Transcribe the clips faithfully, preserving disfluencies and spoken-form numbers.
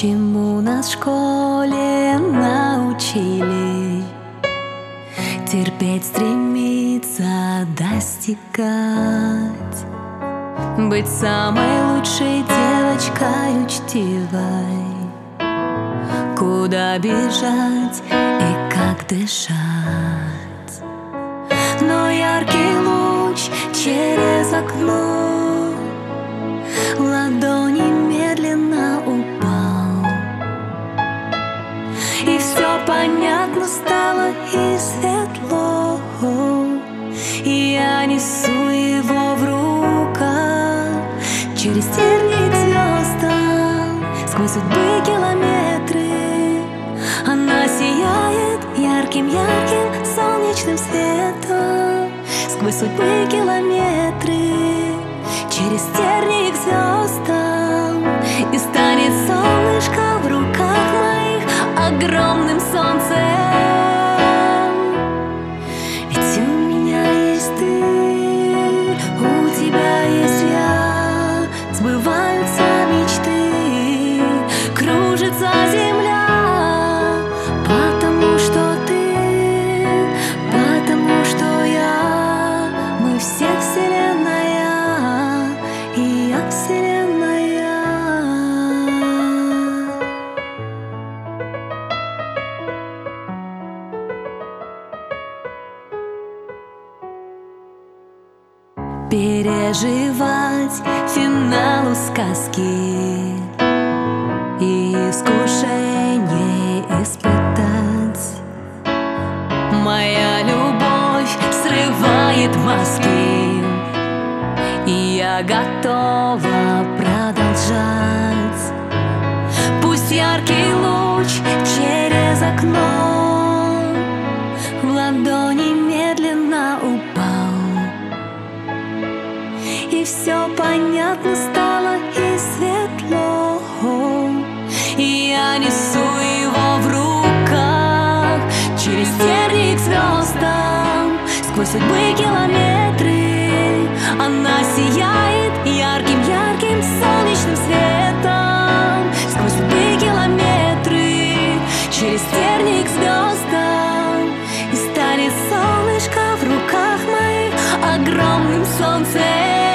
Чему нас в школе научили? Терпеть, стремиться, достигать, быть самой лучшей девочкой учтивой, куда бежать и как дышать. Но яркий луч через окно в ладони медленно упал, и все понятно стало и светло, и я несу его в руках через тернии к звездам, сквозь судьбы километры. Она сияет ярким-ярким солнечным светом, сквозь судьбы километры, через тернии к звездам, и станет солнышко в руках моих огромным солнцем. Ведь у меня есть ты, у тебя есть я, сбываются мечты, кружится земля, потому что ты, потому что я, мы все вселенная, и я вселенная. Переживать финалу сказки и искушение испытать. Моя любовь срывает маски, и я готова продолжать. Пусть яркий луч через окно в ладони медленно упал, и все понятно стало и светло, и я несу его в руках через тернии к звездам, сквозь судьбы километры. Она сияет ярким-ярким солнечным светом, сквозь судьбы километры, через тернии к звездам, и станет солнышко в руках моих огромным солнцем.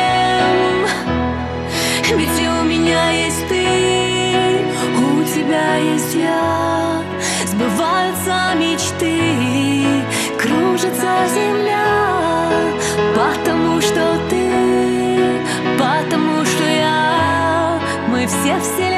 Ведь у меня есть ты, у тебя есть я, сбываются мечты, кружится земля, потому что ты, потому что я, мы все вселенная.